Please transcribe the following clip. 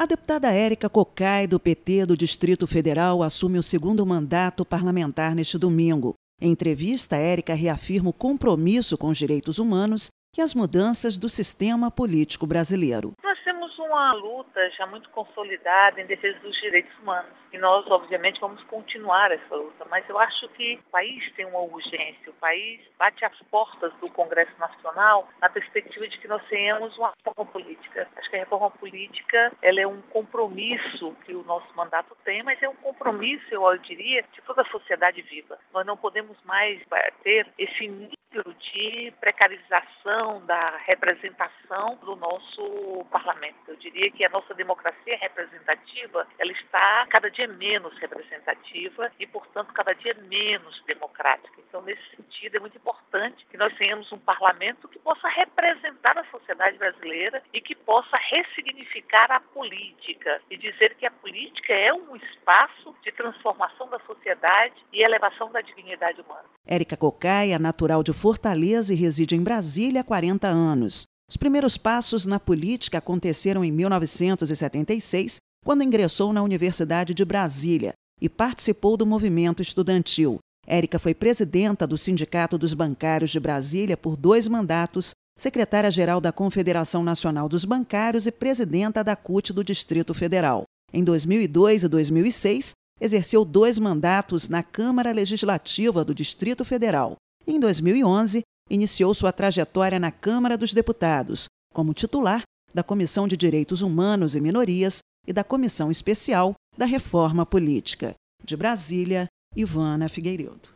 A deputada Érica Cocai, do PT do Distrito Federal, assume o segundo mandato parlamentar neste domingo. Em entrevista, Érica reafirma o compromisso com os direitos humanos e as mudanças do sistema político brasileiro. Nós temos uma luta já muito consolidada em defesa dos direitos humanos e nós, obviamente, vamos continuar essa luta, mas eu acho que o país tem uma urgência, o país bate às portas do Congresso Nacional na perspectiva de que nós tenhamos uma reforma política. Acho que a reforma política ela é um compromisso que o nosso mandato tem, mas é um compromisso, eu diria, de toda a sociedade viva. Nós não podemos mais ter esse nível de precarização da representação do nosso parlamento. Eu diria que a nossa democracia representativa, ela está cada dia menos representativa e, portanto, cada dia menos democrática. Então, nesse sentido, é muito importante que nós tenhamos um parlamento que possa representar a sociedade brasileira e que possa ressignificar a política e dizer que a política é um espaço de transformação da sociedade e elevação da dignidade humana. Érica Cocai é natural de Fortaleza e reside em Brasília há 40 anos. Os primeiros passos na política aconteceram em 1976, quando ingressou na Universidade de Brasília e participou do movimento estudantil. Érica foi presidenta do Sindicato dos Bancários de Brasília por 2 mandatos, secretária-geral da Confederação Nacional dos Bancários e presidenta da CUT do Distrito Federal. Em 2002 e 2006, exerceu 2 mandatos na Câmara Legislativa do Distrito Federal. Em 2011, iniciou sua trajetória na Câmara dos Deputados, como titular da Comissão de Direitos Humanos e Minorias e da Comissão Especial da Reforma Política. De Brasília, Ivana Figueiredo.